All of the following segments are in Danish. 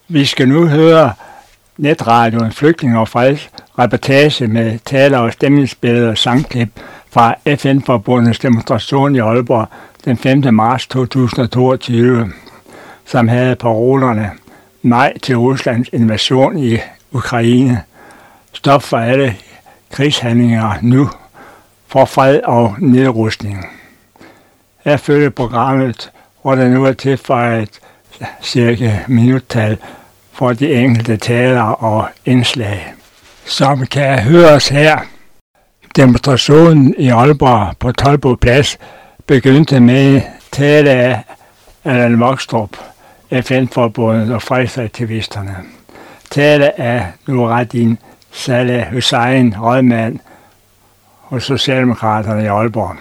Vi skal nu høre netradioen Flygtninge og Fred, reportage med taler og stemningsbilleder og sangklip fra FN-forbundets demonstration i Aalborg den 5. marts 2022, som havde parolerne nej til Ruslands invasion i Ukraine, stop for alle krigshandlinger nu, for fred og nedrustning. Her følger programmet, hvor der nu er tilføjet cirka minuttal for de enkelte taler og indslag. Som kan høres her, demonstrationen i Aalborg på Toldbo Plads begyndte med tale af Allan Vokstrup, FN-forbundet og fredsaktivisterne. Tale af Nureddin Saleh Hussein, rådmand hos Socialdemokraterne i Aalborg.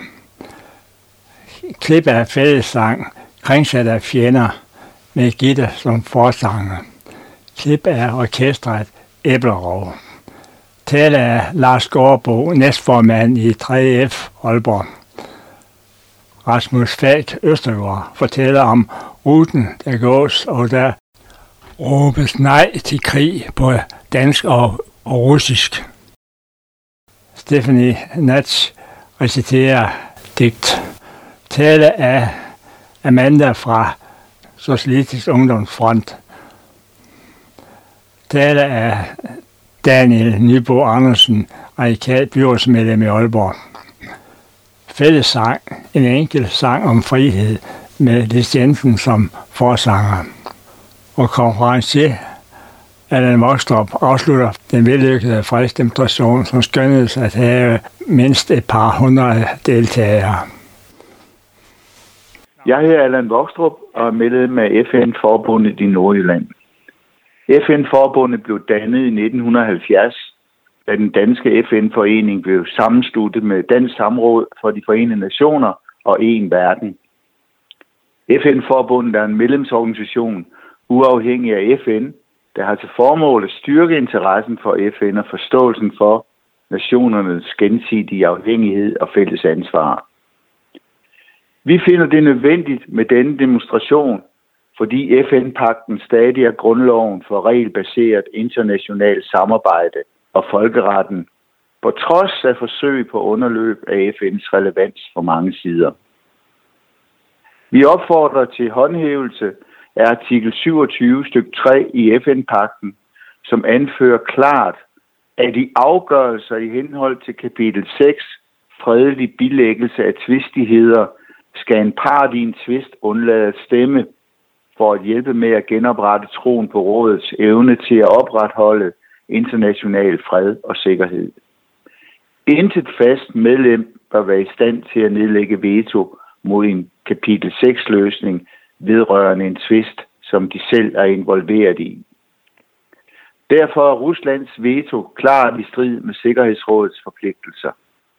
Klip af fællessang, kringsat af fjender, med Gitte som forsanger. Klip af orkestret Æblerov. Tale af Lars Gårdbo, næstformand i 3F Aalborg. Rasmus Falk Østergaard fortæller om ruten, der gås, og der råbes nej til krig på dansk og russisk. Stephanie Natz reciterer digt. Tale af Amanda fra Socialistisk Ungdomsfront. Tale af Daniel Nybo Andersen, radikal byrådsmedlem i Aalborg. Fællessang, en enkelt sang om frihed med Lis Jensen som forsanger. Og konferencier Allan Vokstrup afslutter den vellykkede fredsdemonstration, som skønnedes at have mindst et par hundrede deltagere. Jeg hedder Allan Vokstrup og er medlem af FN-forbundet i Nordjylland. FN-forbundet blev dannet i 1970, da den danske FN-forening blev sammensluttet med Dansk Samråd for de Forenede Nationer og Én Verden. FN-forbundet er en medlemsorganisation uafhængig af FN, der har til formål at styrke interessen for FN og forståelsen for nationernes gensidige afhængighed og fælles ansvar. Vi finder det nødvendigt med denne demonstration, fordi FN-pagten stadig er grundloven for regelbaseret internationalt samarbejde og folkeretten, på trods af forsøg på underløb af FN's relevans for mange sider. Vi opfordrer til håndhævelse af artikel 27 stykke 3 i FN-pagten, som anfører klart, at i afgørelser i henhold til kapitel 6, fredelig bilæggelse af tvistigheder, skal en part i en tvist undlade at stemme for at hjælpe med at genoprette troen på rådets evne til at opretholde international fred og sikkerhed. Intet fast medlem bør være i stand til at nedlægge veto mod en kapitel 6-løsning vedrørende en tvist, som de selv er involveret i. Derfor er Ruslands veto klart i strid med Sikkerhedsrådets forpligtelser.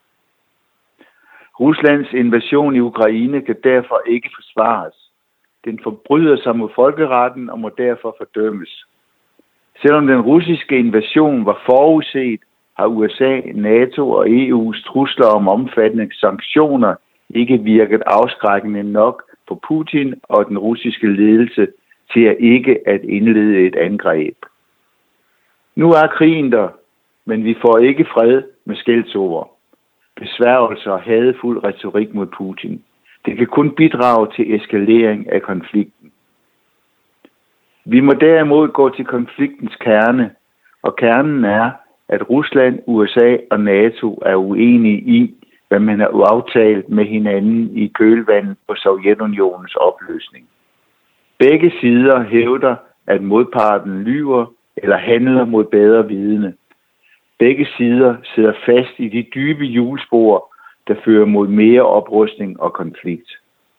Ruslands invasion i Ukraine kan derfor ikke forsvares. Den forbryder sig mod folkeretten og må derfor fordømmes. Selvom den russiske invasion var forudset, har USA, NATO og EU's trusler om omfattende sanktioner ikke virket afskrækkende nok på Putin og den russiske ledelse til at ikke at indlede et angreb. Nu er krigen der, men vi får ikke fred med skældsord, besværgelser og hadefuld retorik mod Putin. Det kan kun bidrage til eskalering af konflikten. Vi må derimod gå til konfliktens kerne, og kernen er, at Rusland, USA og NATO er uenige i, hvad man har aftalt med hinanden i kølvandet på Sovjetunionens opløsning. Begge sider hævder, at modparten lyver eller handler mod bedre vidne. Begge sider sidder fast i de dybe hjulspor, der fører mod mere oprustning og konflikt.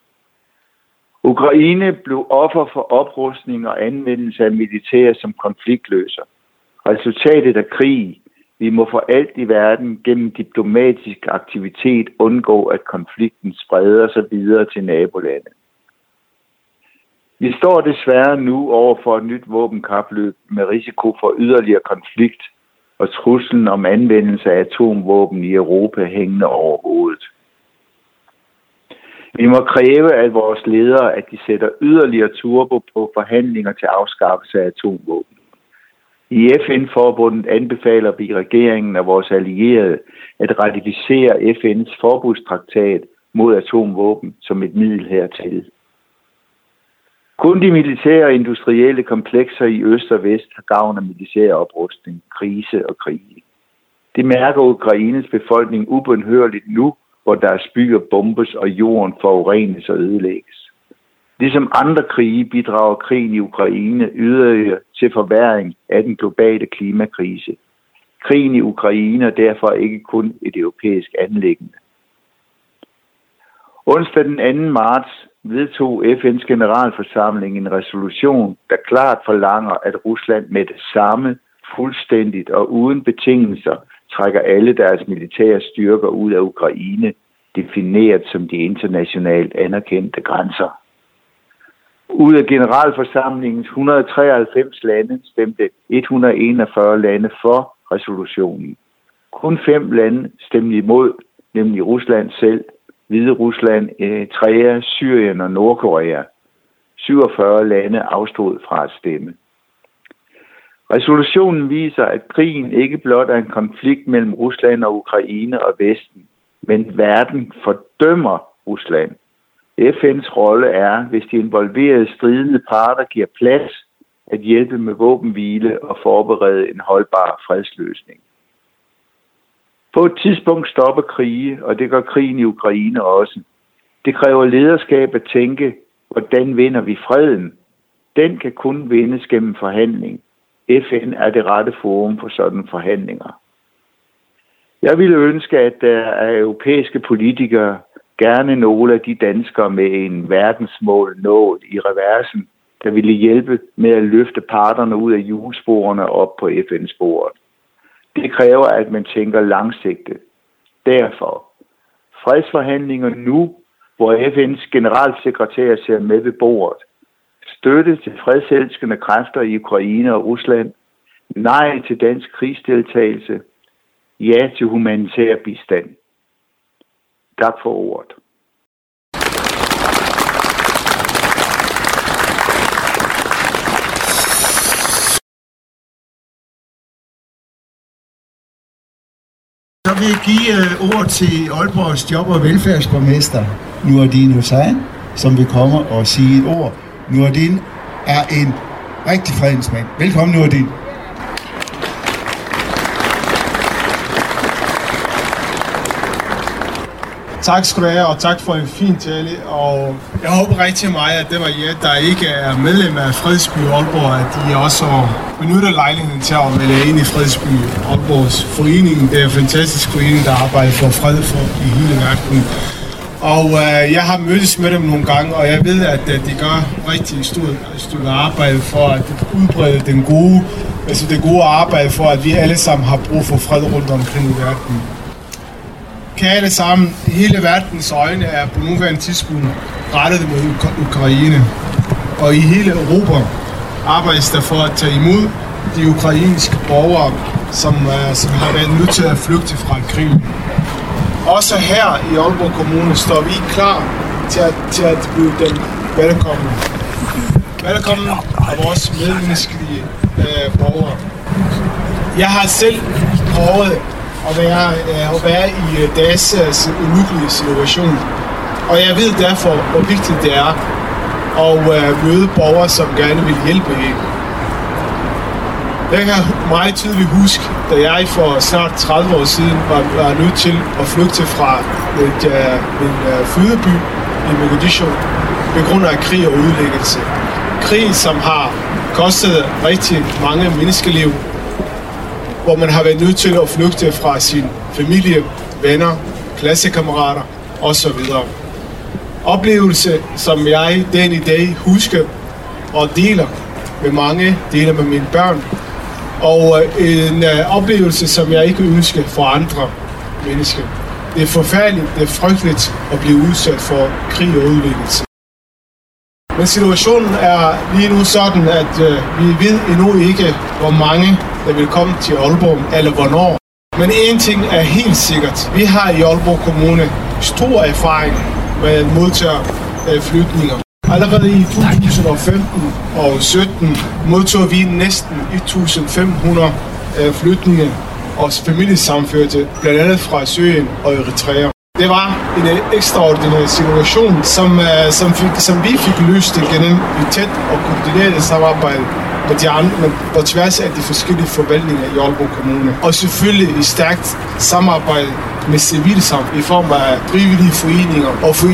Ukraine blev offer for oprustning og anvendelse af militær som konfliktløser. Resultatet af krig. Vi må for alt i verden gennem diplomatisk aktivitet undgå, at konflikten spreder sig videre til nabolande. Vi står desværre nu over for et nyt våbenkapløb med risiko for yderligere konflikt og truslen om anvendelse af atomvåben i Europa hængende over hovedet. Vi må kræve af vores ledere, at de sætter yderligere turbo på forhandlinger til afskaffelse af atomvåben. I FN-forbundet anbefaler vi regeringen og vores allierede at ratificere FN's forbudstraktat mod atomvåben som et middel hertil. Kun de militære og industrielle komplekser i øst og vest har gavn af militær oprustning, krise og krige. Det mærker Ukraines befolkning ubønhørligt nu, hvor deres byer bombes og jorden forurenes og ødelægges. Ligesom andre krige bidrager krigen i Ukraine yderligere til forværring af den globale klimakrise. Krigen i Ukraine er derfor ikke kun et europæisk anliggende. Onsdag den 2. marts vedtog FN's generalforsamling en resolution, der klart forlanger, at Rusland med det samme, fuldstændigt og uden betingelser, trækker alle deres militære styrker ud af Ukraine, defineret som de internationalt anerkendte grænser. Ud af generalforsamlingens 193 lande stemte 141 lande for resolutionen. Kun 5 lande stemte imod, nemlig Rusland selv, Hvide Rusland, Eritrea, Syrien og Nordkorea. 47 lande afstod fra at stemme. Resolutionen viser, at krigen ikke blot er en konflikt mellem Rusland og Ukraine og Vesten, men verden fordømmer Rusland. FN's rolle er, hvis de involverede stridende parter giver plads, at hjælpe med våbenhvile og forberede en holdbar fredsløsning. På et tidspunkt stopper krige, og det gør krigen i Ukraine også. Det kræver lederskab at tænke, hvordan vinder vi freden? Den kan kun vindes gennem forhandling. FN er det rette forum for sådanne forhandlinger. Jeg ville ønske, at der er europæiske politikere, gerne nogle af de danskere med en verdensmål nål i reversen, der ville hjælpe med at løfte parterne ud af julesporene op på FN-sporet. Det kræver, at man tænker langsigtet. Derfor fredsforhandlinger nu, hvor FN's generalsekretær ser med ved bordet. Støtte til fredselskende kræfter i Ukraine og Rusland. Nej til dansk krigsdeltagelse. Ja til humanitær bistand. Tak for ordet. Så vil jeg give ord til Aalborgs job- og velfærdsborgmester, Nordin Hussain, som vil komme og sige et ord. Nordin er en rigtig fredensmand. Velkommen, Nordin. Tak skal du have, og tak for en fin tale. Og jeg håber rigtig meget, at det var jer, der ikke er medlem af Fredsby Aalborg, at I også benytter lejligheden til at melde ind i Fredsby Aalborgs forening. Det er en fantastisk forening, der arbejder for fred for i hele verden. Og jeg har mødtes med dem nogle gange, og jeg ved, at de gør rigtig stort stykke arbejde for at udbrede det gode arbejde for, at vi alle sammen har brug for fred rundt omkring i verden. Kære alle sammen, hele verdens øjne er på nuværende tidspunkt rettet mod Ukraine. Og i hele Europa arbejdes der for at tage imod de ukrainske borgere, som har været nødt til at flygte fra krigen. Også her i Aalborg Kommune står vi klar til at byde dem velkommen. Velkommen af vores medmenneskelige borgere. Jeg har selv prøvet at være i deres ulykkelige situation. Og jeg ved derfor, hvor vigtigt det er at møde borgere, som gerne vil hjælpe en. Jeg kan meget tydeligt huske, da jeg for snart 30 år siden var nødt til at flygte fra min fødeby i Mogadishu på grund af krig og ødelæggelse. Krig, som har kostet rigtig mange menneskeliv, hvor man har været nødt til at flygte fra sin familie, venner, klassekammerater osv. Oplevelse, som jeg den i dag husker og deler med mine børn. Og en oplevelse, som jeg ikke ønsker for andre mennesker. Det er forfærdeligt, det er frygteligt at blive udsat for krig og ødelæggelse. Men situationen er lige nu sådan, at vi ved endnu ikke, hvor mange der vil komme til Aalborg, eller hvornår. Men én ting er helt sikkert. Vi har i Aalborg Kommune stor erfaring modtager flygtninger. Allerede i 2015 og 2017 modtog vi næsten 1.500 flygtninge og familiesammenførte, blandt andet fra Syrien og Eritrea. Det var en ekstraordinær situation, som vi fik løst gennem et tæt og koordineret samarbejde med de andre, på tværs af de forskellige forvaltninger i Aalborg Kommune. Og selvfølgelig et stærkt samarbejde med civilsamfund i form af frivillige foreninger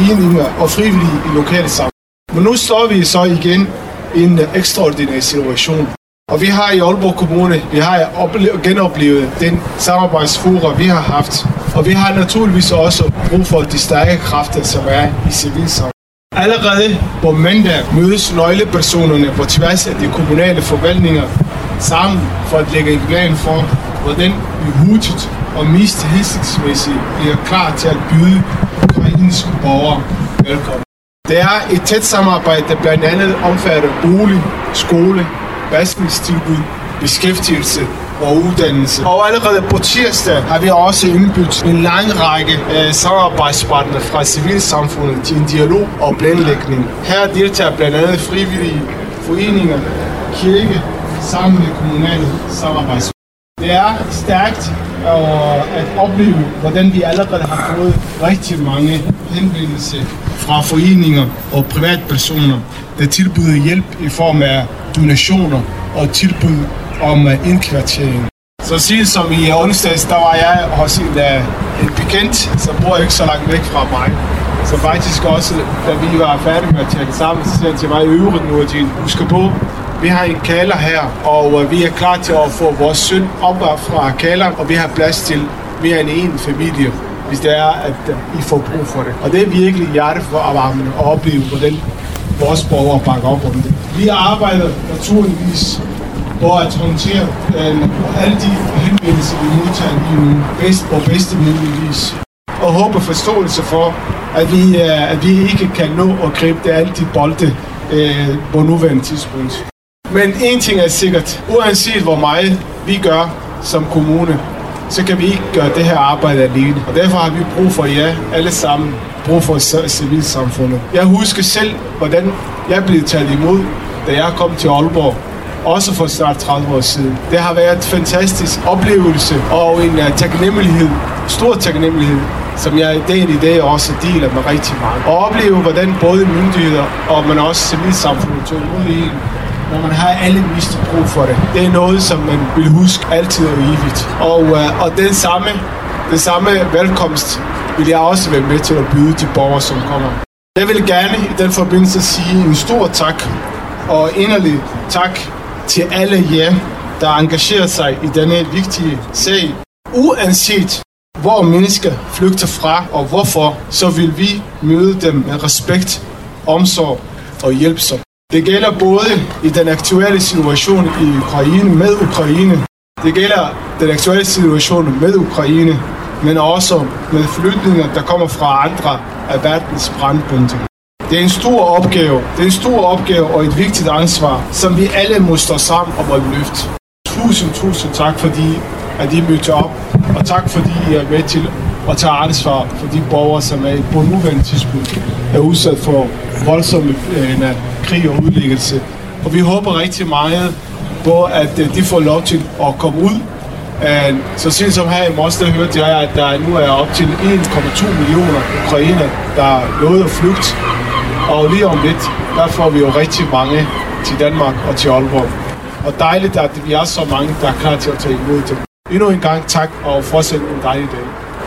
og frivillige i lokale samfund. Men nu står vi så igen i en ekstraordinær situation. Og vi har i Aalborg Kommune, vi har genoplevet den samarbejdsfora, vi har haft. Og vi har naturligvis også brug for de stærke kræfter, som er i civilsamfundet. Allerede på mandag mødes nøglepersonerne på tværs af de kommunale forvaltninger sammen for at lægge en plan for, hvordan vi hurtigt og mest hensigtsmæssigt bliver klar til at byde ukrainske borgere velkommen. Det er et tæt samarbejde, der blandt andet omfatter bolig, skole, pasningstilbud, beskæftigelse og uddannelse. Og allerede på tirsdag har vi også indbudt en lang række samarbejdspartnere fra civilsamfundet til en dialog og planlægning. Her deltager blandt andet frivillige foreninger, kirke, sammen med kommunale samarbejdspartnere. Det er stærkt at opleve, hvordan vi allerede har fået rigtig mange henvendelser fra foreninger og privatpersoner, der tilbyder hjælp i form af donationer og tilbud om indkvartering. Så siden som i onsdags, der var jeg hos en bekendt, som bor ikke så langt væk fra mig. Så faktisk også, da vi var færdige med at tale sammen, så sagde han til mig i øvrigt nu, at husk på, vi har en kælder her, og vi er klar til at få vores søn op fra kælderen, og vi har plads til mere end en familie, hvis det er, at I får brug for det. Og det er virkelig hjerteforvarmende at opleve, hvordan vores borgere bakker op om det. Vi arbejder naturligvis på at håndtere alle de henvendelser, vi modtager lige nu, på bedste mulige vis. Og håber forståelse for, at vi ikke kan nå at gribe alle de bolde på nuværende tidspunkt. Men en ting er sikkert, uanset hvor meget vi gør som kommune, så kan vi ikke gøre det her arbejde alene. Og derfor har vi brug for jer alle sammen, brug for civilsamfundet. Jeg husker selv, hvordan jeg blev taget imod, da jeg kom til Aalborg, også for snart 30 år siden. Det har været en fantastisk oplevelse og en taknemmelighed, stor taknemmelighed, som jeg i dag også deler med rigtig mange. Og opleve, hvordan både myndigheder og man også civilsamfundet tog ud i, når man har alle mest brug for det. Det er noget, som man vil huske altid og evigt. Og den samme velkomst vil jeg også være med til at byde de borgere, som kommer. Jeg vil gerne i den forbindelse sige en stor tak og inderlig tak til alle jer, der engagerer sig i denne vigtige sag. Uanset hvor mennesker flygter fra og hvorfor, så vil vi møde dem med respekt, omsorg og hjælpsom. Det gælder både i den aktuelle situation i Ukraine med Ukraine. Det gælder den aktuelle situation med Ukraine, men også med flygtninge, der kommer fra andre af verdens brændpunkter. Det er en stor opgave og et vigtigt ansvar, som vi alle må stå sammen om at løfte. Tusind tak, fordi at I mødte op, og tak fordi I er med til at tage ansvar for de borgere, som er på nuværende tidspunkt er udsat for voldsomme krig og udlæggelse. Og vi håber rigtig meget på, at de får lov til at komme ud. Så sent som her i morges, der hørte jeg, at der nu er op til 1,2 millioner ukrainer, der nåede at flygte. Og lige om lidt, der får vi jo rigtig mange til Danmark og til Aalborg. Og dejligt, at vi er så mange, der er klar til at tage imod dem. Endnu en gang tak, og fortsæt en dejlig dag.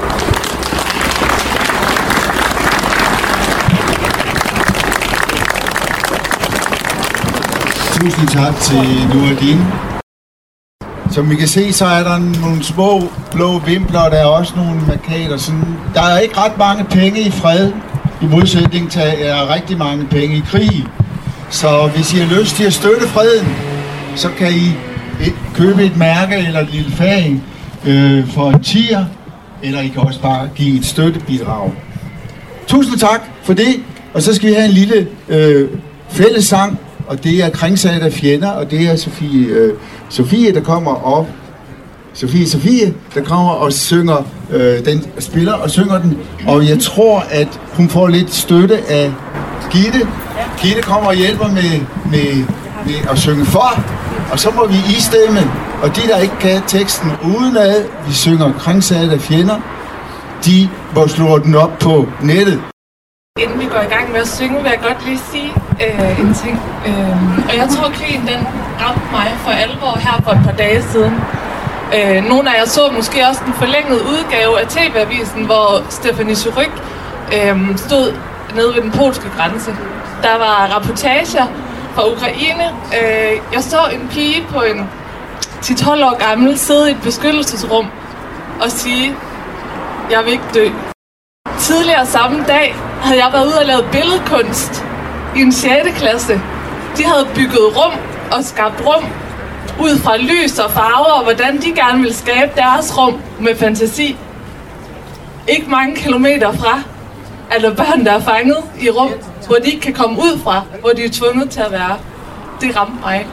Tusind tak til Nordin. Som vi kan se, så er der nogle små blå vimpler, og der er også nogle markader. Der er ikke ret mange penge i fred, i modsætning til rigtig mange penge i krig. Så hvis I har lyst til at støtte freden, så kan I købe et mærke eller et lille fag for en 10'er, eller I kan også bare give et støttebidrag. Tusind tak for det, og så skal vi have en lille fællessang, og det er Kringsat af fjender, og det er Sofie, der kommer op Sofie, der kommer og synger, den spiller og synger den, og jeg tror, at hun får lidt støtte af Gitte. Gitte kommer og hjælper med at synge for, og så må vi istemme, og de, der ikke kan teksten udenad, vi synger Kringsatte fjender, de må slå den op på nettet. Inden vi går i gang med at synge, vil jeg godt lige sige en ting. Og jeg tror, krigen den ramte mig for alvor her for et par dage siden. Nogle af jer så måske også den forlængede udgave af TV-avisen, hvor Stephanie Surrugue stod nede ved den polske grænse. Der var rapportager fra Ukraine. Jeg så en pige på en 10-12 år gammel sidde i et beskyttelsesrum og sige, jeg vil ikke dø. Tidligere samme dag havde jeg været ude og lavet billedkunst i en 6. klasse. De havde bygget rum og skabt rum ud fra lys og farver, og hvordan de gerne ville skabe deres rum med fantasi. Ikke mange kilometer fra er der børn, der er fanget i rum, hvor de ikke kan komme ud fra, hvor de er tvunget til at være. Det ramte mig.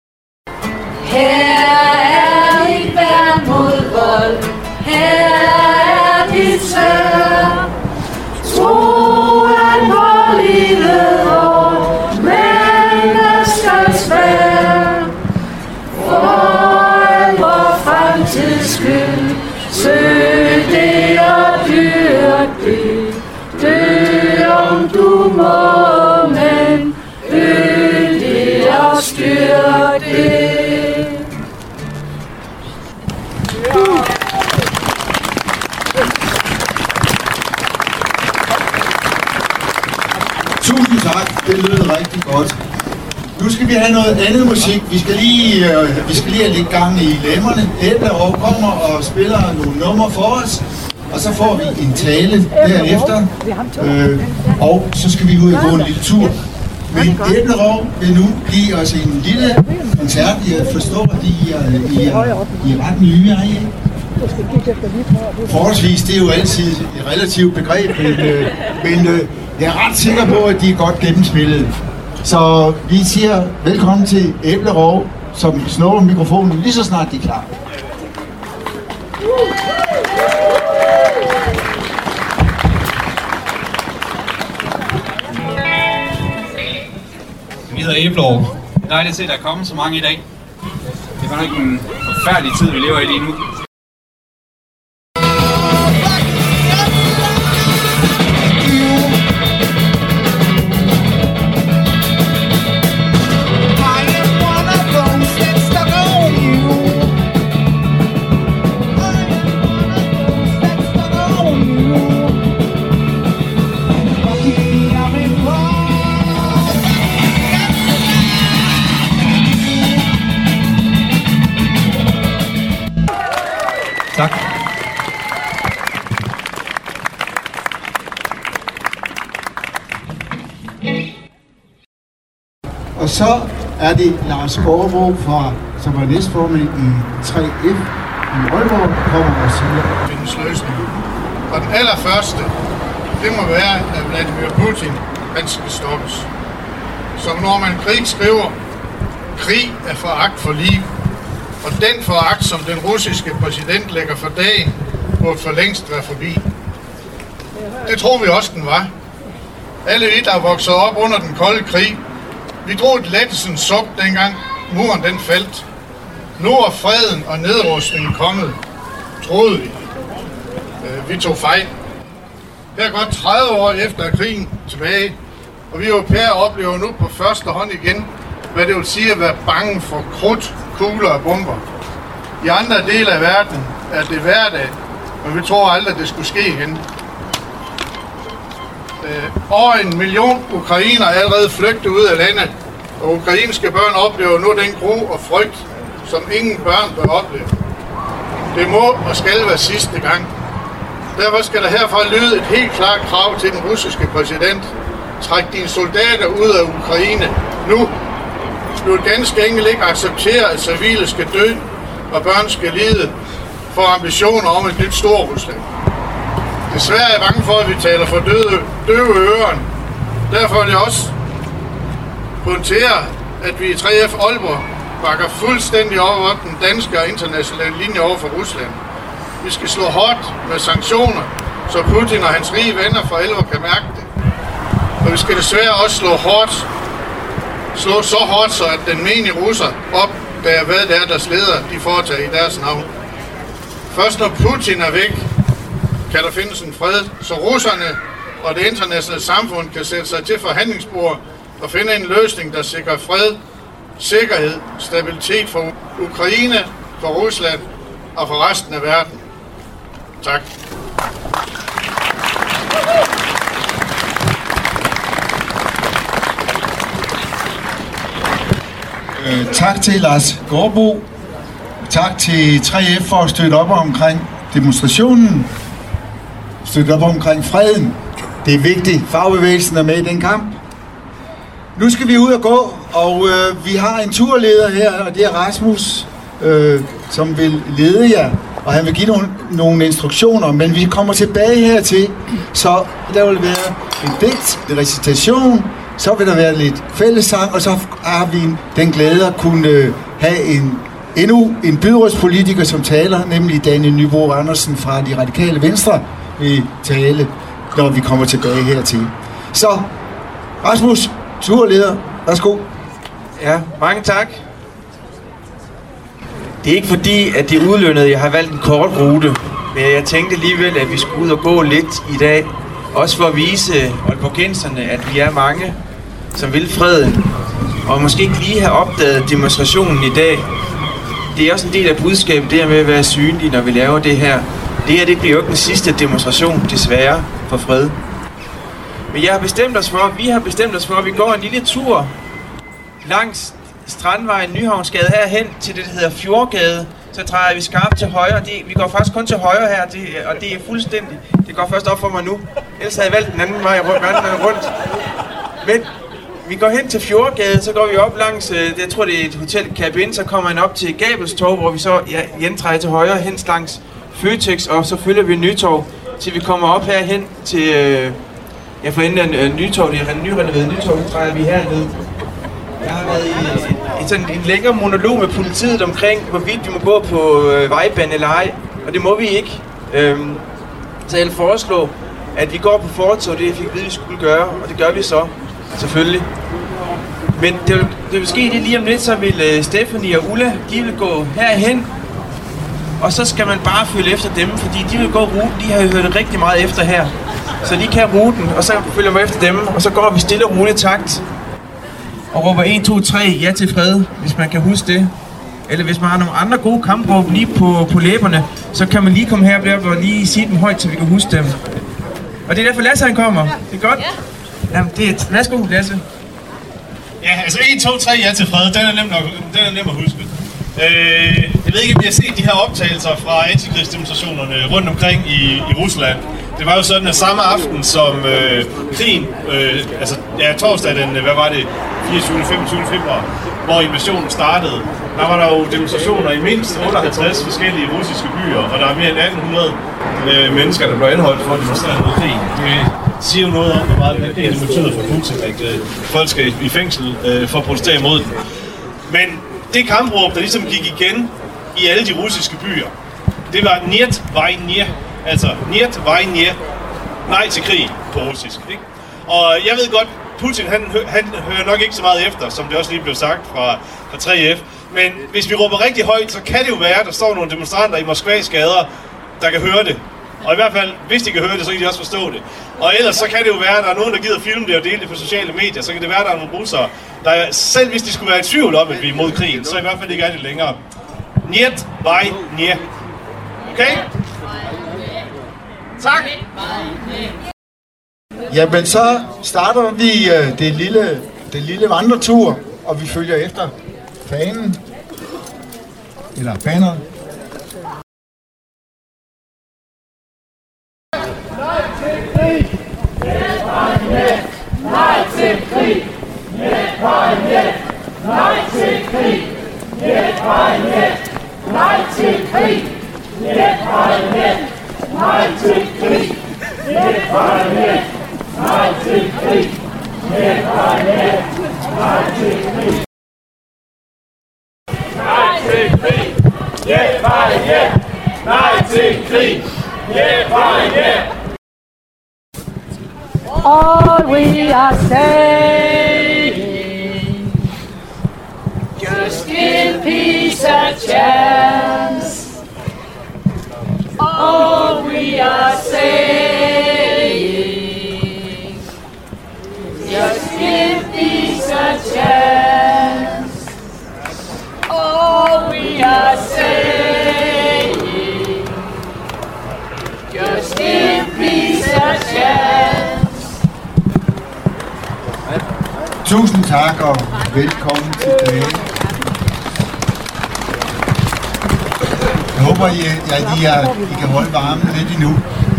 Her er dit værn mod vold. Her er dit sværd. Troen på livet vort, menneskers sværd. For vor fremtids skyld, søg det og dyrk det. Dø om du må, men føl det og styrk det. Tusind tak, det lød rigtig godt. Nu skal vi have noget andet musik. Vi skal lige have lidt gang i lemmerne. Æblerov kommer og spiller nogle numre for os, og så får vi en tale derefter. Og så skal vi ud og gå en lille tur. Men Æblerov vil nu give os en lille koncert. Jeg forstår, at I er ret nye, er I? Forholdsvis, det er jo altid et relativt begreb, men jeg er ret sikker på, at de er godt gennemspillet. Så vi siger velkommen til Æblerov, som snupper mikrofonen lige så snart de er klar. Vi hedder Æblerov. Det er dejligt at se, at der er kommet så mange i dag. Det er faktisk ikke en forfærdelig tid, vi lever i lige nu. Tak. Og så er det Lars Gårdbo, som var næstformand i 3F i Aalborg, kommer og siger. Findes løsning. Og den allerførste, det må være, at Vladimir Putin, han skal stoppes. Som Norman Grieg skriver, krig er foragt for liv. Og den foragt, som den russiske præsident lægger for dagen, burde for længst være forbi. Det tror vi også, den var. Alle vi, der voksede op under den kolde krig, vi drog et lettelsens suk, dengang muren den faldt. Nu er freden og nedrustningen kommet, troede vi. Vi tog fejl. Her godt 30 år efter krigen tilbage, og vi europæere oplever nu på første hånd igen, hvad det vil sige at være bange for krudt, kugler og bomber. I andre dele af verden er det hverdag, men vi tror aldrig, at det skulle ske igen. Over 1 million ukrainere er allerede flygtet ud af landet, og ukrainske børn oplever nu den gru og frygt, som ingen børn bør opleve. Det må og skal være sidste gang. Derfor skal der herfra lyde et helt klart krav til den russiske præsident. Træk dine soldater ud af Ukraine nu. Du vil ganske enkelt ikke acceptere, at civile skal dø, og børn skal lide for ambitioner om et nyt Storrusland. Desværre er jeg bange for, at vi taler for døve øren. Derfor vil jeg også pointere, at vi i 3F Aalborg bakker fuldstændig over den danske og internationale linje over for Rusland. Vi skal slå hårdt med sanktioner, så Putin og hans rige venner for alvor kan mærke det. Og vi skal desværre også slå så hårdt, så at den menige russer opdager, hvad det er, deres ledere de foretager i deres navn. Først når Putin er væk, kan der findes en fred, så russerne og det internationale samfund kan sætte sig til forhandlingsbord og finde en løsning, der sikrer fred, sikkerhed, stabilitet for Ukraine, for Rusland og for resten af verden. Tak. Tak til Lars Gårdbo. Tak til 3F for at støtte op omkring demonstrationen. Støtte op omkring freden. Det er vigtigt. Fagbevægelsen er med i den kamp. Nu skal vi ud og gå, og vi har en turleder her, og det er Rasmus, som vil lede jer. Og han vil give nogle instruktioner, men vi kommer tilbage hertil, så der vil være en digt, en recitation, så vil der være lidt fællessang, og så har vi den glæde at kunne have endnu en byrådspolitiker, som taler, nemlig Daniel Nybo Andersen fra De Radikale Venstre, vil tale, når vi kommer tilbage hertil. Så Rasmus, turleder, værsgo. Ja, mange tak. Det er ikke fordi, at det er udlønnet, jeg har valgt en kort rute, men jeg tænkte alligevel, at vi skulle ud og gå lidt i dag, også for at vise aalborgenserne, at vi er mange, som vil freden, og måske ikke lige have opdaget demonstrationen i dag. Det er også en del af budskabet, det her med at være synlige, når vi laver det her. Det her, det bliver jo ikke den sidste demonstration, desværre, for fred. Men vi har bestemt os for, at vi går en lille tur langs Strandvejen, Nyhavnsgade herhen til det, der hedder Fjordgade. Så drejer vi skarpt til højre. Vi går faktisk kun til højre her, og det er fuldstændig. Det går først op for mig nu. Ellers havde jeg valgt den anden vej rundt. Men vi går hen til Fjordgade, så går vi op langs, jeg tror det er et hotel Cabin, så kommer man op til Gabelstorv, hvor vi så igen drejer til højre hen langs Føtex, og så følger vi Nytorv, til vi kommer op herhen til, for enden af Nytorv, det er nyrenoveret Nytorv, så drejer vi herned. Jeg har været i sådan en længere monolog med politiet omkring, hvorvidt vi må gå på vejbanen eller ej, og det må vi ikke. Så jeg vil foreslå, at vi går på fortov, det jeg fik at vide, vi skulle gøre, og det gør vi så, selvfølgelig. Men det vil ske det lige om lidt, så vil Stephanie og Ulla, de vil gå herhen, og så skal man bare følge efter dem, fordi de vil gå ruten, de har jo hørt rigtig meget efter her. Så de kan ruten, og så følger man efter dem, og så går vi stille og roligt takt. Og råber 1, 2, 3, ja til fred, hvis man kan huske det. Eller hvis man har nogle andre gode kampråb lige på læberne, så kan man lige komme her og lige sige dem højt, så vi kan huske dem. Og det er derfor Lasse han kommer. Det er godt. Jamen, værsgo, Lasse. Ja, altså 1, 2, 3, ja til fred, den er nem at huske. Jeg ved ikke, om I har set de her optagelser fra antikrigsdemonstrationerne rundt omkring i Rusland. Det var jo sådan, at samme aften som krigen, torsdag den, 24. 25. februar, hvor invasionen startede, der var der jo demonstrationer i mindst 58 forskellige russiske byer, og der er mere end 1800 mennesker, der blev anholdt for at demonstrere mod krigen. Det siger jo noget om, hvor meget det betyder for Putin, at folk skal i fængsel for at protestere imod den. Men det kampråb, der ligesom gik igen i alle de russiske byer, det var Niet vojne, altså Niet vojne, nej til krig på russisk. Ikke? Og jeg ved godt, Putin han hører nok ikke så meget efter, som det også lige blev sagt fra 3F. Men hvis vi råber rigtig højt, så kan det jo være, at der står nogle demonstranter i Moskvas gader, der kan høre det. Og i hvert fald, hvis de kan høre det, så kan de også forstå det. Og ellers så kan det jo være, at der er nogen, der gider filme det og dele det på sociale medier. Så kan det være, at der er nogle russere, der selv hvis de skulle være i tvivl om, at vi er imod krigen, så i hvert fald ikke er det længere. Niet vojne. Okay? Tak! Jamen så starter vi den lille vandretur, og vi følger efter fanen, eller banneret. Nej til krig! Niet vojne! Nej til krig! Niet vojne! Nej til krig! Niet vojne! Nej til krig! Niet vojne! Nej til krig! Niet vojne! Nej til krig! krig! Hjælp mig hjem! Nej til krig! Hjælp mig hjem! All we are saying, just give peace a chance. All we are saying, just give peace a chance. All we are saying, just give peace a chance. Tusind tak og velkommen tilbage. Jeg håber, I kan holde varmen lidt endnu.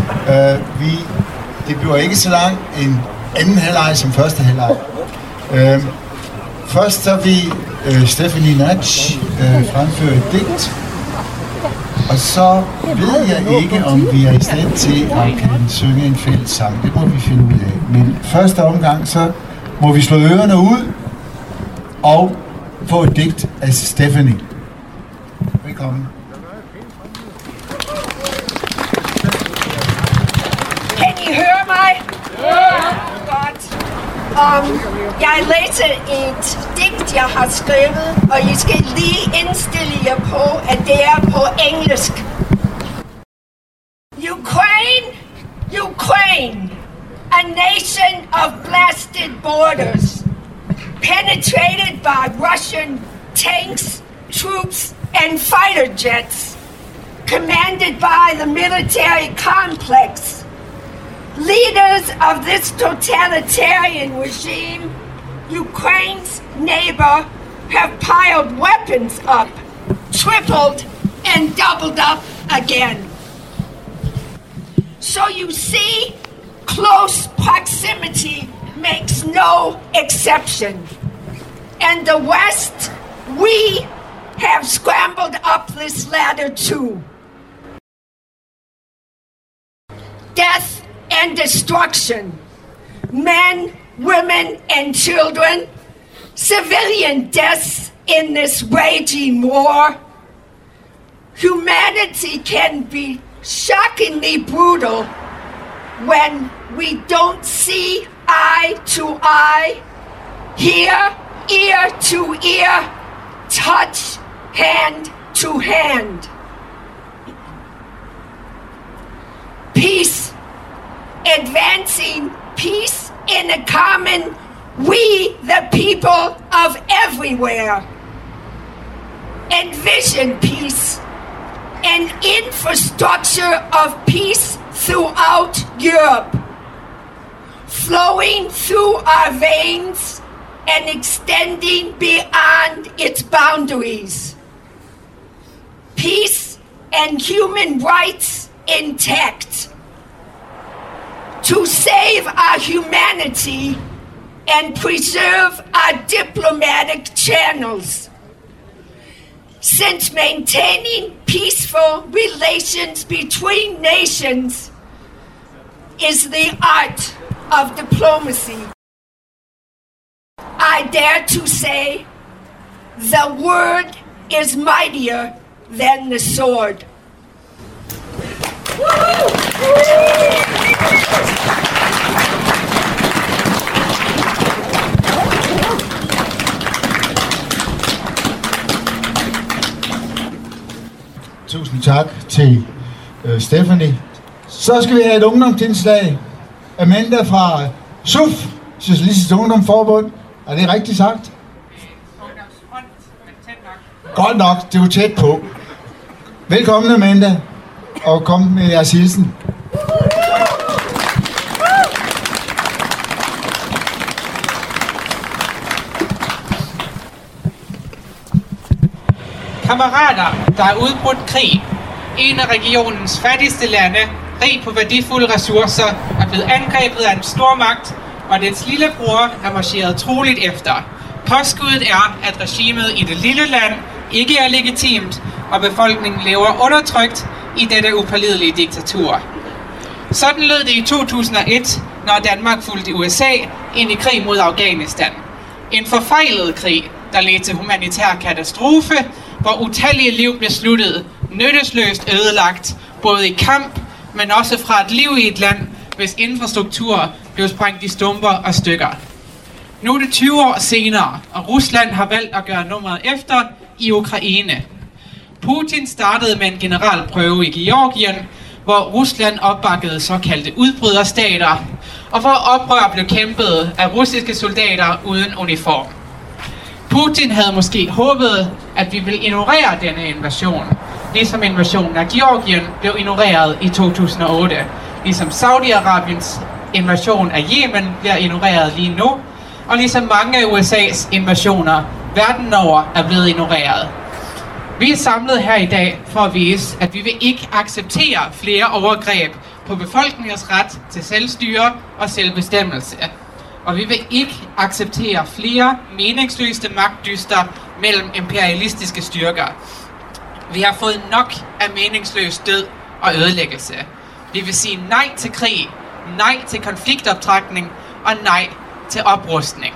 Det bliver ikke så langt en anden halvleg som første halvleg. Først så vil Stephanie Natch fremføre et digt. Og så ved jeg ikke, om vi er i stand til at kan synge en fælles sang. Det må vi finde ud af. Men første omgang, så må vi slå ørerne ud og få et digt af Stephanie. Velkommen. Kan I høre mig? Ja. Godt. Jeg læser et digt, jeg har skrevet, og I skal lige indstille jer på, at det er på engelsk. Ukraine, a nation of blasted borders, penetrated by Russian tanks, troops, and fighter jets, commanded by the military complex. Leaders of this totalitarian regime, Ukraine's neighbor, have piled weapons up, tripled, and doubled up again. So you see, close proximity makes no exception. And the West, we have scrambled up this ladder too. Death and destruction, men, women, and children, civilian deaths in this raging war. Humanity can be shockingly brutal when we don't see eye to eye, hear ear to ear, touch hand to hand. Peace, advancing peace in a common, we the people of everywhere. Envision peace, an infrastructure of peace throughout Europe, flowing through our veins and extending beyond its boundaries. Peace and human rights intact. To save our humanity and preserve our diplomatic channels. Since maintaining peaceful relations between nations is the art of diplomacy, I dare to say the word is mightier than the sword. Tusind tak til Stephanie. Så skal vi have et ungdomsindslag. Amanda fra SUF, Socialistisk Ungdomsforbund. Er det rigtigt sagt? Godt nok, det var tæt på. Velkommen Amanda, og kom med jeres hilsen. Kammerater, der er udbrudt krig. En af regionens fattigste lande, rig på værdifulde ressourcer, er blevet angrebet af en stormagt, og dets lillebror er marcheret troligt efter. Påskuddet er, at regimet i det lille land ikke er legitimt, og befolkningen lever undertrykt i dette upålidelige diktatur. Sådan lød det i 2001, når Danmark fulgte USA ind i krig mod Afghanistan. En forfejlet krig, der ledte til humanitær katastrofe, hvor utallige liv blev sluttet, nyttesløst ødelagt, både i kamp, men også fra et liv i et land, hvis infrastruktur blev sprængt i stumper og stykker. Nu er det 20 år senere, og Rusland har valgt at gøre nummeret efter i Ukraine. Putin startede med en generalprøve i Georgien, hvor Rusland opbakkede såkaldte udbryderstater, og hvor oprør blev kæmpet af russiske soldater uden uniform. Putin havde måske håbet, at vi ville ignorere denne invasion, ligesom invasionen af Georgien blev ignoreret i 2008, ligesom Saudi-Arabiens invasion af Yemen bliver ignoreret lige nu, og ligesom mange af USA's invasioner verden over er blevet ignoreret. Vi er samlet her i dag for at vise, at vi vil ikke acceptere flere overgreb på befolkningens ret til selvstyre og selvbestemmelse. Og vi vil ikke acceptere flere meningsløse magtdyster mellem imperialistiske styrker. Vi har fået nok af meningsløs død og ødelæggelse. Vi vil sige nej til krig, nej til konfliktoptrapning og nej til oprustning.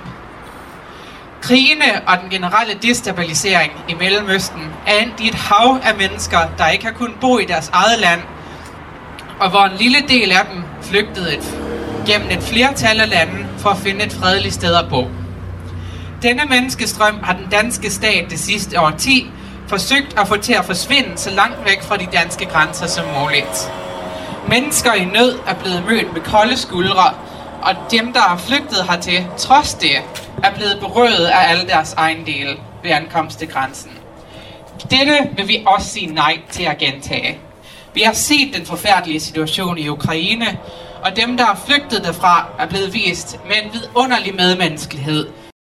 Krigene og den generelle destabilisering i Mellemøsten er endt i et hav af mennesker, der ikke har kunnet bo i deres eget land, og hvor en lille del af dem flygtede gennem et flertal af lande for at finde et fredeligt sted at bo. Denne menneskestrøm har den danske stat det sidste årti forsøgt at få til at forsvinde så langt væk fra de danske grænser som muligt. Mennesker i nød er blevet mødt med kolde skuldre, og dem, der har flygtet hertil, trods det, er blevet berøvet af alle deres ejendele ved ankomst til grænsen. Dette vil vi også sige nej til at gentage. Vi har set den forfærdelige situation i Ukraine, og dem, der har flygtet derfra, er blevet vist med en vidunderlig medmenneskelighed.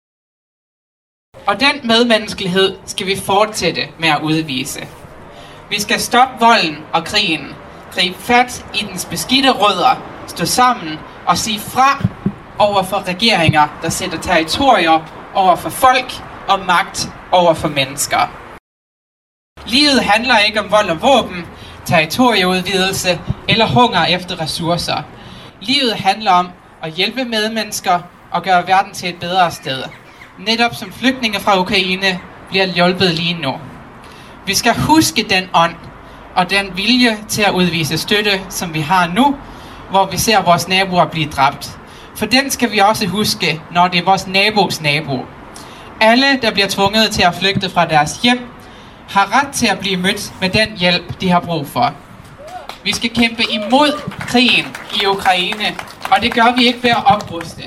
Og den medmenneskelighed skal vi fortsætte med at udvise. Vi skal stoppe volden og krigen, gribe fat i dens beskidte rødder, stå sammen og sige fra over for regeringer, der sætter territorier over for folk og magt over for mennesker. Livet handler ikke om vold og våben, territorieudvidelse eller hunger efter ressourcer. Livet handler om at hjælpe medmennesker og gøre verden til et bedre sted. Netop som flygtninge fra Ukraine bliver hjulpet lige nu. Vi skal huske den ånd og den vilje til at udvise støtte, som vi har nu, hvor vi ser vores naboer blive dræbt. For den skal vi også huske, når det er vores nabos nabo. Alle, der bliver tvunget til at flygte fra deres hjem, har ret til at blive mødt med den hjælp, de har brug for. Vi skal kæmpe imod krigen i Ukraine, og det gør vi ikke ved at opruste.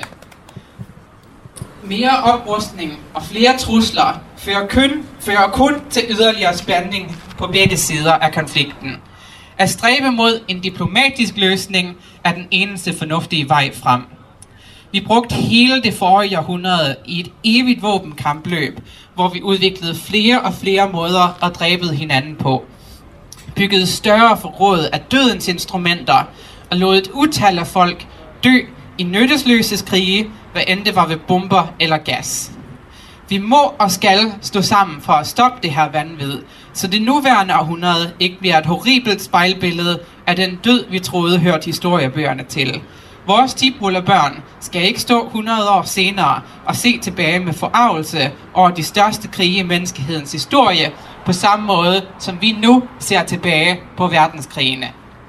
Mere oprustning og flere trusler fører kun til yderligere spænding på begge sider af konflikten. At stræbe mod en diplomatisk løsning er den eneste fornuftige vej frem. Vi brugte hele det forrige århundrede i et evigt våbenkampløb, hvor vi udviklede flere og flere måder at dræbe hinanden på. Byggede større forråd af dødens instrumenter og lod et utal af folk dø i nyttesløse krige, hvad end det var ved bomber eller gas. Vi må og skal stå sammen for at stoppe det her vanvid, så det nuværende århundrede ikke bliver et horribelt spejlbillede af den død, vi troede hørte historiebøgerne til. Vores tipbullerbørn skal ikke stå 100 år senere og se tilbage med forargelse over de største krige i menneskehedens historie, på samme måde som vi nu ser tilbage på verdenskrigene.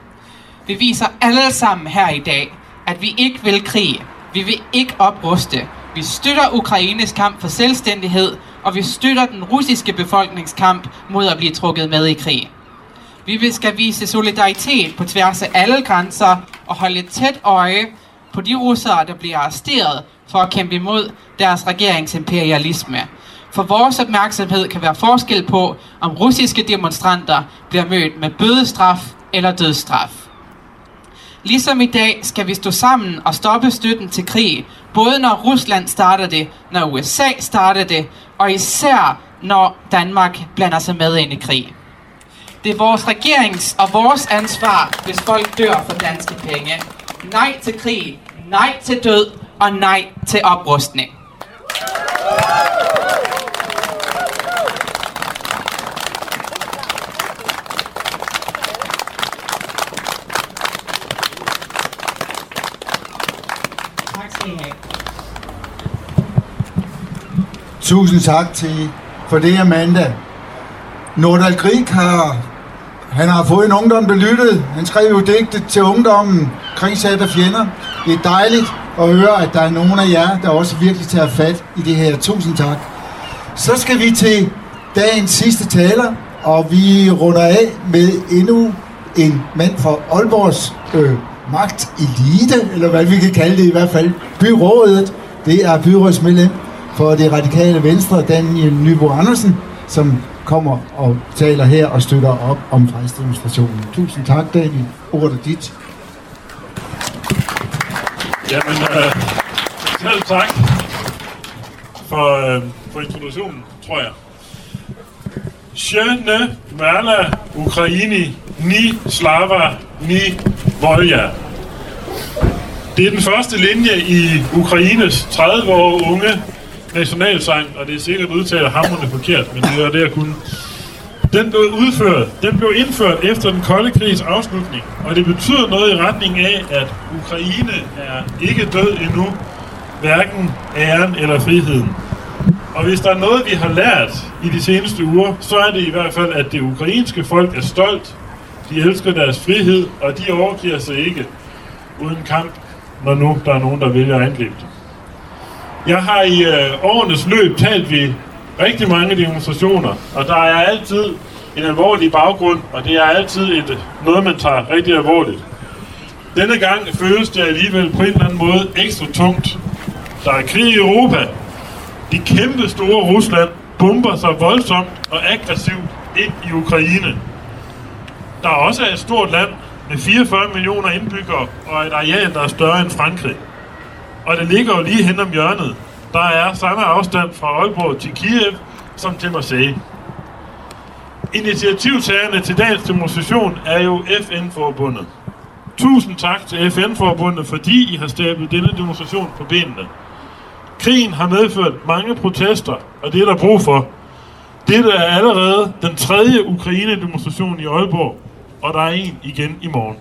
Vi viser alle sammen her i dag, at vi ikke vil krige. Vi vil ikke opruste. Vi støtter Ukraines kamp for selvstændighed, og vi støtter den russiske befolkningskamp mod at blive trukket med i krig. Vi skal vise solidaritet på tværs af alle grænser og holde et tæt øje på de russere, der bliver arresteret for at kæmpe imod deres regeringsimperialisme. For vores opmærksomhed kan være forskel på, om russiske demonstranter bliver mødt med bødestraf eller dødsstraf. Ligesom i dag skal vi stå sammen og stoppe støtten til krig, både når Rusland starter det, når USA starter det, og især når Danmark blander sig med ind i krig. Det er vores regerings og vores ansvar, hvis folk dør for danske penge. Nej til krig, nej til død og nej til oprustning. Tusind tak for det, Amanda. Nordahl Grieg har fået en ungdom, der lyttede. Han skrev jo digtet til ungdommen, krigshat og fjender. Det er dejligt at høre, at der er nogen af jer, der også virkelig tager fat i det her. Tusind tak. Så skal vi til dagens sidste taler, og vi runder af med endnu en mand fra Aalborgs magtelite, eller hvad vi kan kalde det i hvert fald, byrådet. Det er byrådsmedlem for det radikale Venstre, Daniel Nybo Andersen, som kommer og taler her og støtter op om fredsdemonstrationen. Tusind tak, Daniel. Ordet er dit. Jamen, selv tak for introduktionen, tror jeg. Sjøne Mala Ukraini ni Slava ni Volja. Det er den første linje i Ukraines 30 år unge nationalsang, og det er sikkert udtalt hamrende forkert, men det er det, jeg kunne. Den blev indført efter den kolde krigs afslutning, og det betyder noget i retning af, at Ukraine er ikke død endnu, hverken æren eller friheden. Og hvis der er noget, vi har lært i de seneste uger, så er det i hvert fald, at det ukrainske folk er stolt. De elsker deres frihed, og de overgiver sig ikke uden kamp, når nu der er nogen, der vælger at angribe dem. Jeg har i årenes løb talt ved rigtig mange demonstrationer, og der er altid en alvorlig baggrund, og det er altid noget, man tager rigtig alvorligt. Denne gang føles det alligevel på en eller anden måde ekstra tungt. Der er krig i Europa. De kæmpe store Rusland bomber sig voldsomt og aggressivt ind i Ukraine. Der er også et stort land med 44 millioner indbyggere og et areal, der er større end Frankrig. Og det ligger jo lige hen om hjørnet. Der er samme afstand fra Aalborg til Kiev som til Marseille. Initiativtagerne til dagens demonstration er jo FN-forbundet. Tusind tak til FN-forbundet, fordi I har stablet denne demonstration på benene. Krigen har medført mange protester, og det er der brug for. Dette er allerede den 3. Ukraine-demonstration i Aalborg, og der er en igen i morgen.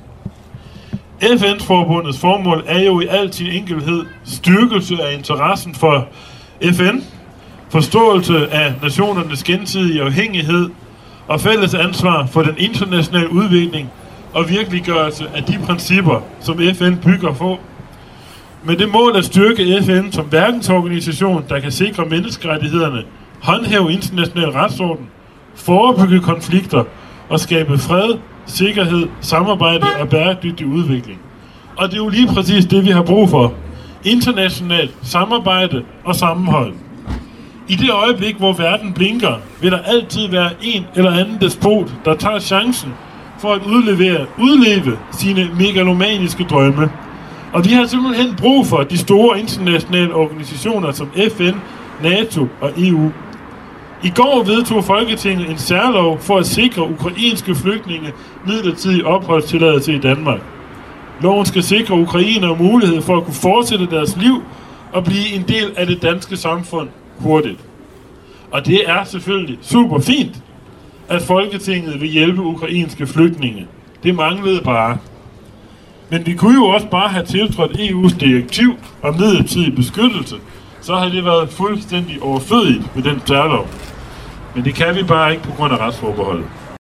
FN-forbundets formål er jo i al sin enkelhed styrkelse af interessen for FN, forståelse af nationernes gensidige afhængighed og fælles ansvar for den internationale udvikling og virkeliggørelse af de principper, som FN bygger på. Med det mål at styrke FN som verdensorganisation, der kan sikre menneskerettighederne, håndhæve international retsorden, forebygge konflikter og skabe fred, sikkerhed, samarbejde og bæredygtig udvikling. Og det er jo lige præcis det, vi har brug for. Internationalt samarbejde og sammenhold. I det øjeblik, hvor verden blinker, vil der altid være en eller anden despot, der tager chancen for at udleve sine megalomaniske drømme. Og vi har simpelthen brug for de store internationale organisationer som FN, NATO og EU. I går vedtog Folketinget en særlov for at sikre ukrainske flygtninge midlertidig opholdstilladelse i Danmark. Loven skal sikre ukrainere mulighed for at kunne fortsætte deres liv og blive en del af det danske samfund hurtigt. Og det er selvfølgelig super fint, at Folketinget vil hjælpe ukrainske flygtninge. Det manglede bare. Men vi kunne jo også bare have tiltrådt EU's direktiv om midlertidig beskyttelse, så havde det været fuldstændig overflødigt med den særlov. Men det kan vi bare ikke på grund af retsforbeholdet.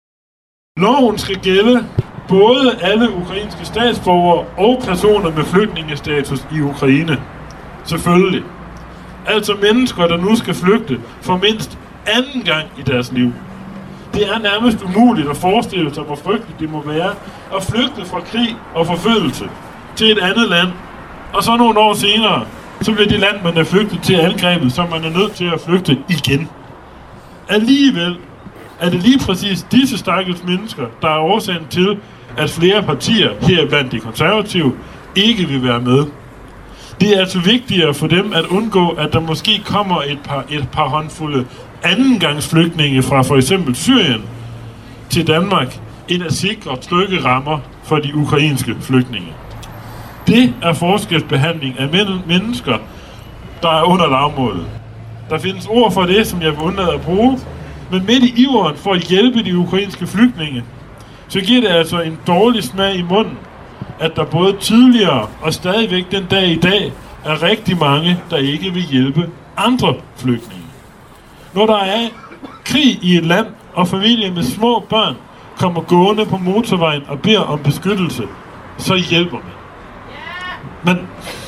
Loven skal gælde både alle ukrainske statsborgere og personer med flygtningestatus i Ukraine. Selvfølgelig. Altså mennesker, der nu skal flygte for mindst anden gang i deres liv. Det er nærmest umuligt at forestille sig, hvor frygteligt det må være at flygte fra krig og forfølgelse til et andet land. Og så nogle år senere, så bliver det land, man er flygtet til angrebet, så man er nødt til at flygte igen. Alligevel er det lige præcis disse stakkels mennesker, der er årsagen til, at flere partier, heriblandt de konservative, ikke vil være med. Det er altså vigtigere for dem at undgå, at der måske kommer et par håndfulde andengangsflygtninge fra for eksempel Syrien til Danmark, end at sikre trygge rammer for de ukrainske flygtninge. Det er forskelsbehandling af mennesker, der er under lavmålet. Der findes ord for det, som jeg vil undlade at bruge, men midt i iveren for at hjælpe de ukrainske flygtninge, så giver det altså en dårlig smag i munden, at der både tidligere og stadigvæk den dag i dag er rigtig mange, der ikke vil hjælpe andre flygtninge. Når der er krig i et land, og familier med små børn kommer gående på motorvejen og beder om beskyttelse, så hjælper man.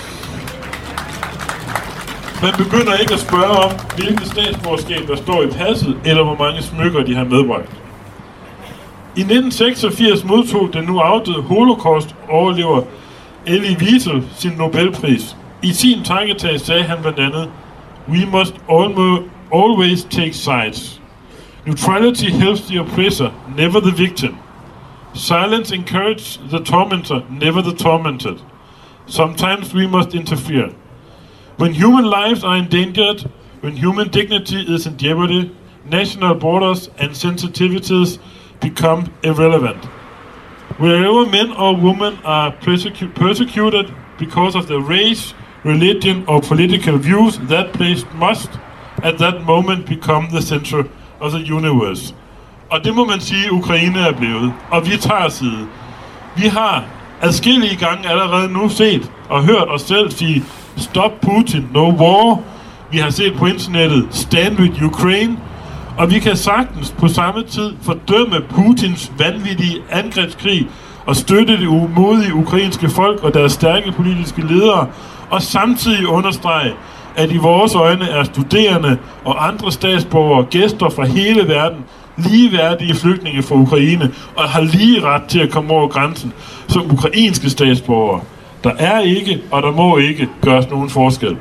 Man begynder ikke at spørge om, hvilket statsborgerskab der står i passet, eller hvor mange smykker de har medbragt. I 1986 modtog den nu afdøde Holocaust-overlever Elie Wiesel sin Nobelpris. I sin takketale sagde han blandt andet, "We must always take sides. Neutrality helps the oppressor, never the victim. Silence encourages the tormentor, never the tormented. Sometimes we must interfere. When human lives are endangered, when human dignity is in jeopardy, national borders and sensitivities become irrelevant. Wherever men or women are persecuted because of their race, religion or political views, that place must at that moment become the center of the universe." Og det må man sige, Ukraine er blevet. Og vi tager side. Vi har adskillige gange allerede nu set og hørt os selv sige, "Stop Putin, no war." Vi har set på internettet, "Stand with Ukraine." Og vi kan sagtens på samme tid fordømme Putins vanvittige angrebskrig og støtte det umodige ukrainske folk og deres stærke politiske ledere, og samtidig understrege, at i vores øjne er studerende og andre statsborgere gæster fra hele verden ligeværdige flygtninge fra Ukraine og har lige ret til at komme over grænsen som ukrainske statsborgere. Der er ikke, og der må ikke gøres nogen forskel.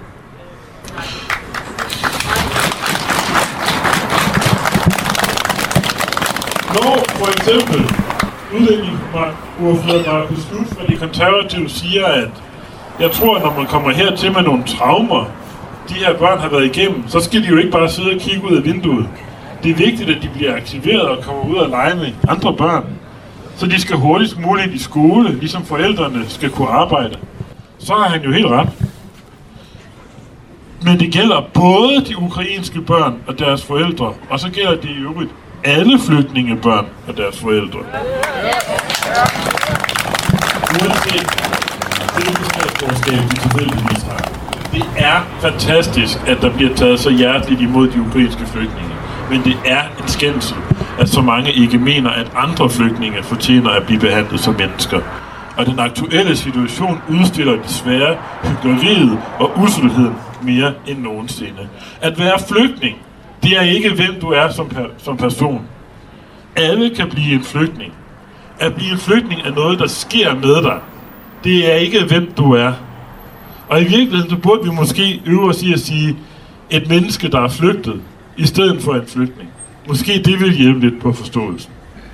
Når for eksempel udlændingeordfører Marcus Knudt fra De Konservative siger, at jeg tror, at når man kommer hertil med nogle traumer, de her børn har været igennem, så skal de jo ikke bare sidde og kigge ud af vinduet. Det er vigtigt, at de bliver aktiveret og kommer ud og lege med andre børn. Så de skal hurtigst muligt i skole, ligesom forældrene skal kunne arbejde. Så har han jo helt ret. Men det gælder både de ukrainske børn og deres forældre, og så gælder det i øvrigt alle flygtningebørn og deres forældre. Uanset hvilket statsborgerskab vi tilfældigvis har. Det er fantastisk, at der bliver taget så hjerteligt imod de ukrainske flygtninge. Men det er en skændsel, at så mange ikke mener, at andre flygtninge fortjener at blive behandlet som mennesker. Og den aktuelle situation udstiller desværre hykleriet og usselheden mere end nogensinde. At være flygtning, det er ikke hvem du er som person. Alle kan blive en flygtning. At blive en flygtning er noget, der sker med dig. Det er ikke hvem du er. Og i virkeligheden så burde vi måske øve os i at sige et menneske, der er flygtet, i stedet for en flygtning. Måske det vil hjælpe lidt på forståelsen.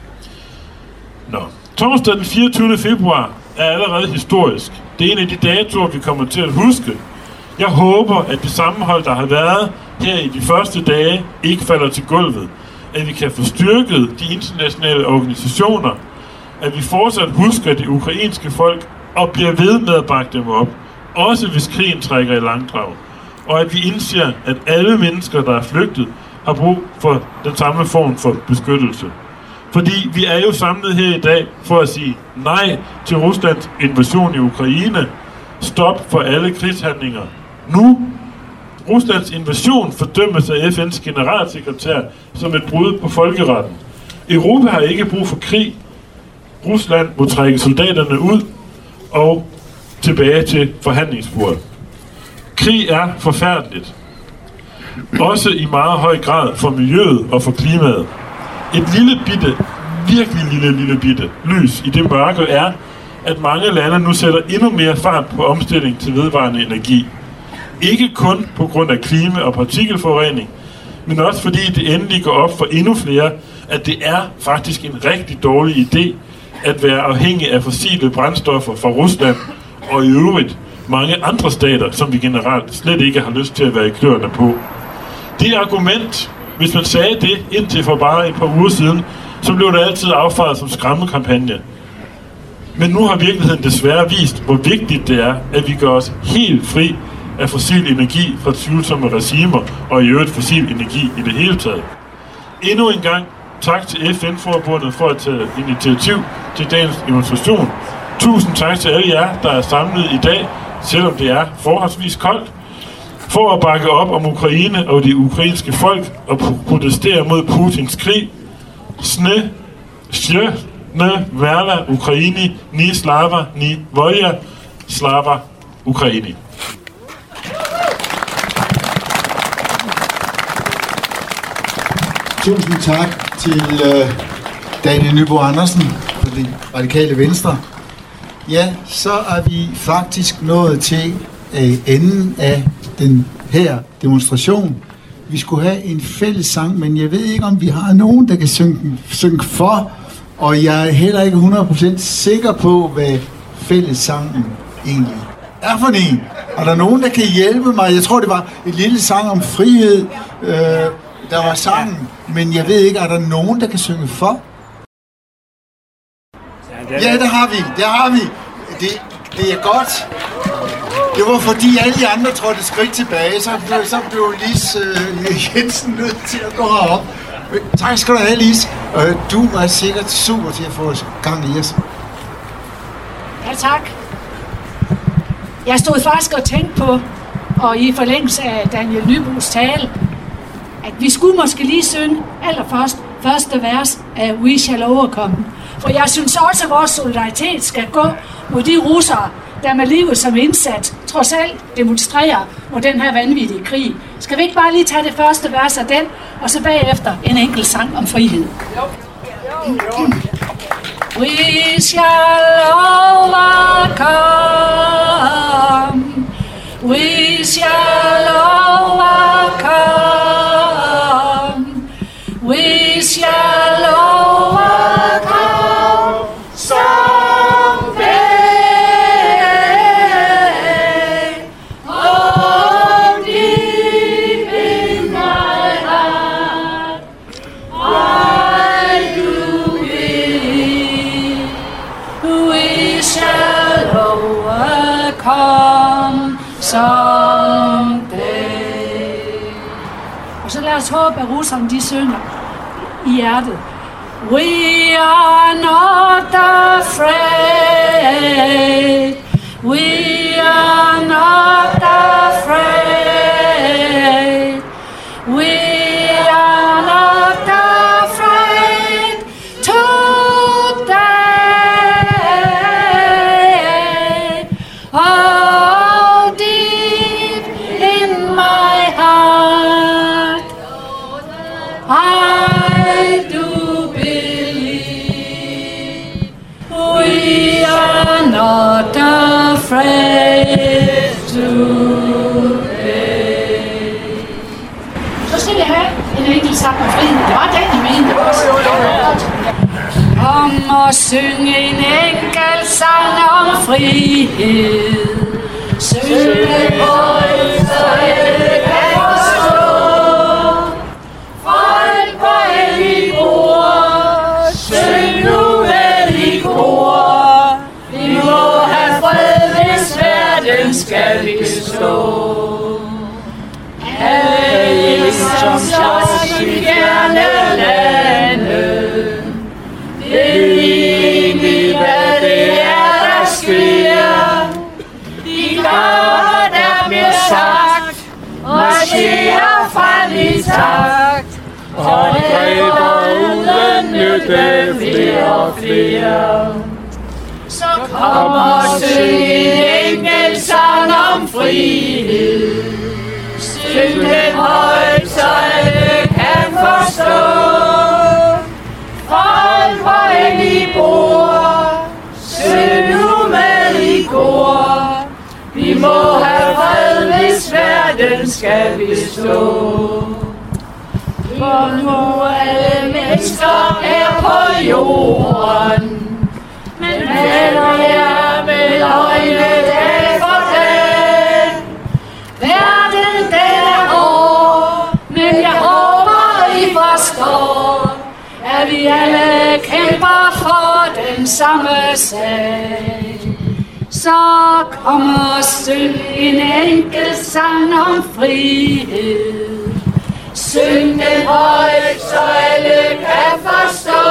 Torsdag den 24. februar er allerede historisk. Det er en af de datoer, vi kommer til at huske. Jeg håber, at det sammenhold, der har været her i de første dage, ikke falder til gulvet. At vi kan få styrket de internationale organisationer. At vi fortsat husker det ukrainske folk og bliver ved med at bakke dem op. Også hvis krigen trækker i langdrag. Og at vi indser, at alle mennesker, der er flygtet, har brug for den samme form for beskyttelse. Fordi vi er jo samlet her i dag for at sige nej til Ruslands invasion i Ukraine. Stop for alle krigshandlinger. Nu. Ruslands invasion fordømmes af FN's generalsekretær som et brud på folkeretten. Europa har ikke brug for krig. Rusland må trække soldaterne ud og tilbage til forhandlingsbordet. Krig er forfærdeligt. Også i meget høj grad for miljøet og for klimaet. Et lille bitte, virkelig lille bitte lys i det mørke er, at mange lande nu sætter endnu mere fart på omstilling til vedvarende energi. Ikke kun på grund af klima- og partikelforurening, men også fordi det endelig går op for endnu flere, at det er faktisk en rigtig dårlig idé at være afhængig af fossile brændstoffer fra Rusland og i øvrigt mange andre stater, som vi generelt slet ikke har lyst til at være i kløerne på. Det argument, hvis man sagde det indtil for bare et par uger siden, så blev det altid affejet som skræmmekampagne. Men nu har virkeligheden desværre vist, hvor vigtigt det er, at vi gør os helt fri af fossil energi fra tvivlsomme regimer og i øvrigt fossil energi i det hele taget. Endnu en gang tak til FN-forbundet for at tage initiativ til dagens demonstration. Tusind tak til alle jer, der er samlet i dag, selvom det er forholdsvis koldt, for at bakke op om Ukraine og det ukrainske folk og protestere mod Putins krig. ne verla Ukraini, ni slava, ni volja, slava Ukraini. Tusind tak til Daniel Nybo Andersen fra det radikale Venstre. Ja, så er vi faktisk nået til enden af den her demonstration. Vi skulle have en fælles sang, men jeg ved ikke, om vi har nogen, der kan synge for, og jeg er heller ikke 100% sikker på, hvad fællessangen egentlig er for en. Er der nogen, der kan hjælpe mig? Jeg tror, det var en lille sang om frihed, der var sangen, men jeg ved ikke, er der nogen, der kan synge for? Ja, det har vi. Det er godt. Det var fordi alle de andre trådte et skridt tilbage, så blev Lis Jensen nødt til at gå herop. Tak skal du have, Lis. Du er sikkert super til at få gang i os. Ja, tak. Jeg stod faktisk og tænkte på, og i forlængelse af Daniel Nybos tale, at vi skulle måske lige synge allerførst første vers af We Shall Overcome. For jeg synes også, at vores solidaritet skal gå mod de russere, der med livet som indsat trods alt demonstrerer mod den her vanvittige krig. Skal vi ikke bare lige tage det første vers af den, og så bagefter en enkelt sang om frihed? We shall overcome. We shall overcome. We shall overcome someday. Oh, deep in my heart, I do believe we shall overcome someday. Og så lad os håbe, at russerne de synger i hjertet. We are not afraid. We are not afraid. We are not afraid today. Oh, deep in my heart, I do believe we are not afraid today. Så skal vi have en enkelt sang om frihed. Det var den, jeg mente også. Om at synge en enkelt sang om frihed. Synge højt, så alle kan forstå. Folk på alle bord, syng nu med i kor. Vi må have fred, hvis verden skal bestå. Alle som slås i fjerne lande, ved egentlig, hvad det er, der sker. De gør, der bliver sagt, marcherer frem i takt, og dræber uden nytte flere og flere. Så kom og syng en enkelt sang om frihed. Syng den højt, så alle kan forstå. Folk hvor end I bor, syng nu med i kor. Vi må have fred, hvis verden skal bestå. For nu alle mennesker er på jorden, men venner jer med øjne dag for dag. Verden den er hård, men jeg håber I forstår, at vi alle kæmper for den samme sag. Så kom og syng en enkelt sang om frihed. Syng den højt, så alle kan forstå.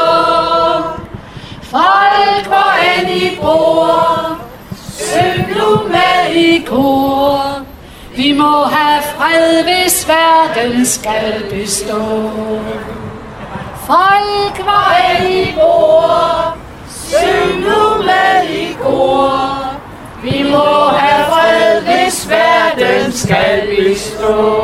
Folk hvor end I bor, syng nu med i kor. Vi må have fred, hvis verden skal bestå. Folk var hellig ord, syng nu med i kor. Vi må have fred, hvis verden skal bestå.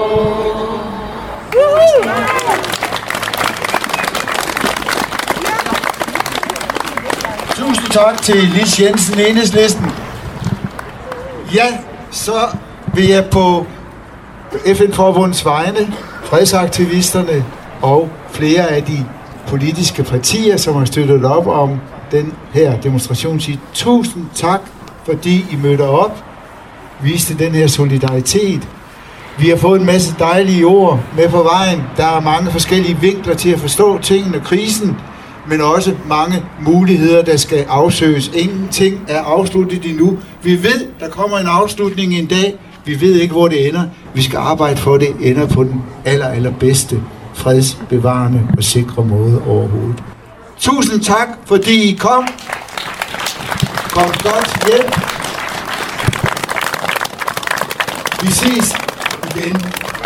Tusind tak til Lis Jensen, Enhedslisten. Ja, så vil jeg på FN-forbundets vegne, fredsaktivisterne og flere af de politiske partier, som har støttet op om den her demonstration, sige tusind tak, fordi I mødte op, viste den her solidaritet. Vi har fået en masse dejlige ord med på vejen. Der er mange forskellige vinkler til at forstå tingene og krisen, men også mange muligheder, der skal afsøges. Ingenting er afsluttet endnu. Vi ved, der kommer en afslutning en dag. Vi ved ikke, hvor det ender. Vi skal arbejde for, det ender på den allerbedste, fredsbevarende og sikre måde overhovedet. Tusind tak, fordi I kom. Kom godt hjem. Vi ses igen.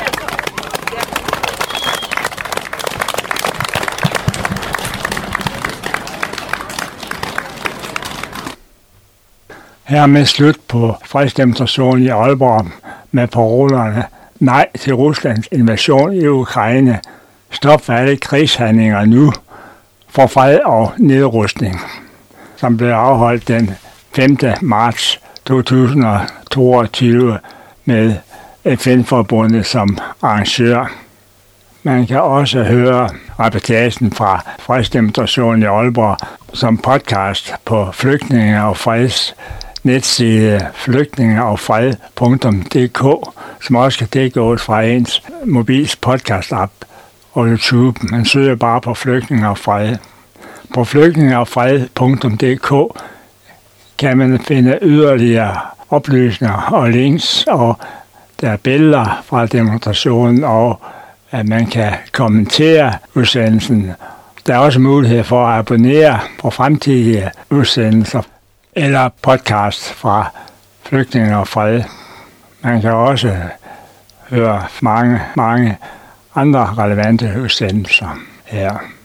Hermed slut på fredsdemonstrationen i Aalborg med parolerne nej til Ruslands invasion i Ukraine, stop for alle krigshandlinger nu, for fred og nedrustning, som blev afholdt den 5. marts 2022 med FN-forbundet som arrangør. Man kan også høre reportagen fra fredsdemonstrationen i Aalborg som podcast på Flygtninge og Freds netside flygtningeogfred.dk, som også kan dækkes fra ens mobils podcast-app og YouTube. Man søger bare på Flygtninge og Fred. På flygtningeogfred.dk kan man finde yderligere oplysninger og links, og der er billeder fra demonstrationen, og at man kan kommentere udsendelsen. Der er også mulighed for at abonnere på fremtidige udsendelser eller podcast fra Flygtninge og Fred. Man kan også høre mange andre relevante udsendelser her.